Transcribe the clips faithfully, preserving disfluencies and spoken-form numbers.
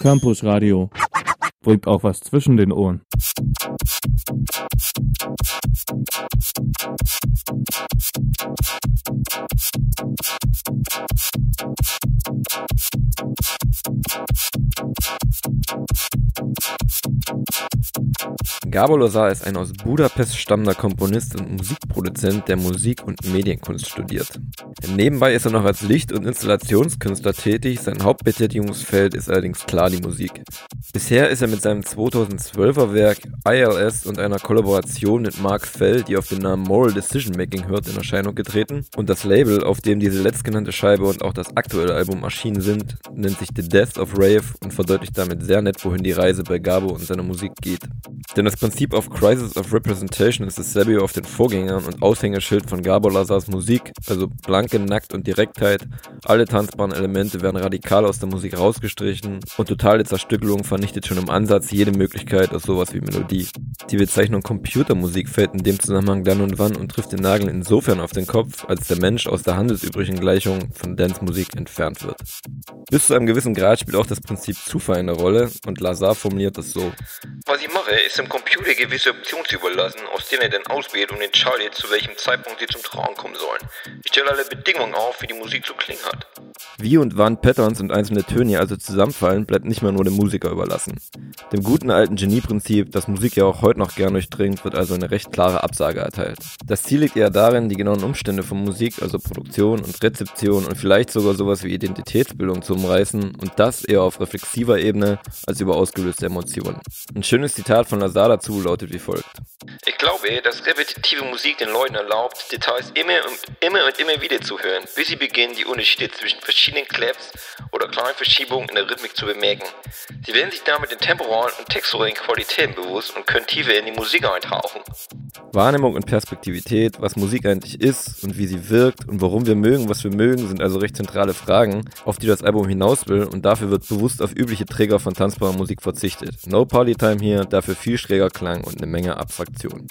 Campus Radio. Bringt auch was zwischen den Ohren. Gabor Lozar ist ein aus Budapest stammender Komponist und Musikproduzent, der Musik- und Medienkunst studiert. Nebenbei ist er noch als Licht- und Installationskünstler tätig, sein Hauptbetätigungsfeld ist allerdings klar die Musik. Bisher ist er mit seinem zweitausendzwölfer Werk I L S und einer Kollaboration mit Mark Fell, die auf den Namen Moral Decision Making hört, in Erscheinung getreten, und das Label, auf dem diese letztgenannte Scheibe und auch das aktuelle Album erschienen sind, nennt sich The Death of Rave und verdeutlicht damit sehr nett, wohin die Reise bei Gabor und seiner Musik geht. Denn das Prinzip auf Crisis of Representation ist dasselbe wie auf den Vorgängern und Aushängeschild von Gabor Lozars Musik, also blanke Nackt und Direktheit, alle tanzbaren Elemente werden radikal aus der Musik rausgestrichen und totale Zerstückelung vernichtet schon im Ansatz jede Möglichkeit aus sowas wie Melodie. Die Bezeichnung Computermusik fällt in dem Zusammenhang dann und wann und trifft den Nagel insofern auf den Kopf, als der Mensch aus der handelsüblichen Gleichung von Dancemusik entfernt wird. Bis zu einem gewissen Grad spielt auch das Prinzip Zufall eine Rolle und Lozar formuliert es so: Was ich mache, ist dem Computer gewisse Optionen zu überlassen, aus denen er dann auswählt und entscheidet, zu welchem Zeitpunkt sie zum Tragen kommen sollen. Ich stelle alle Bedingungen auf, wie die Musik zu klingen hat. Wie und wann Patterns und einzelne Töne also zusammenfallen, bleibt nicht mehr nur dem Musiker überlassen. Dem guten alten Genieprinzip, das Musik ja auch heute noch gern durchdringt, wird also eine recht klare Absage erteilt. Das Ziel liegt eher darin, die genauen Umstände von Musik, also Produktion und Rezeption und vielleicht sogar sowas wie Identitätsbildung zu umreißen, und das eher auf reflexiver Ebene als über ausgelöste Emotionen. Ein schönes Zitat von Lozar dazu lautet wie folgt: Ich glaube, dass repetitive Musik den Leuten erlaubt, Details immer und immer und immer wieder zu hören, bis sie beginnen, die Unterschiede zwischen verschiedenen Claps oder kleinen Verschiebungen in der Rhythmik zu bemerken. Sie werden sich damit den temporalen und texturellen Qualitäten bewusst und können tiefer in die Musik eintauchen. Wahrnehmung und Perspektivität, was Musik eigentlich ist und wie sie wirkt und warum wir mögen, was wir mögen, sind also recht zentrale Fragen, auf die das Album hinaus will, und dafür wird bewusst auf übliche Träger von tanzbarer Musik verzichtet. No Partytime hier, dafür viel schräger Klang und eine Menge Abstraktion.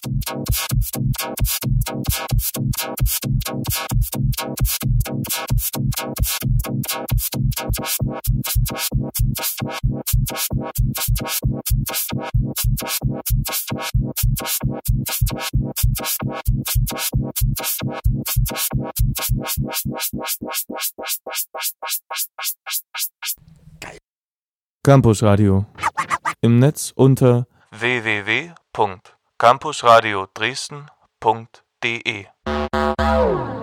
Campus Radio. Im Netz unter w w w punkt campusradio dresden punkt d e.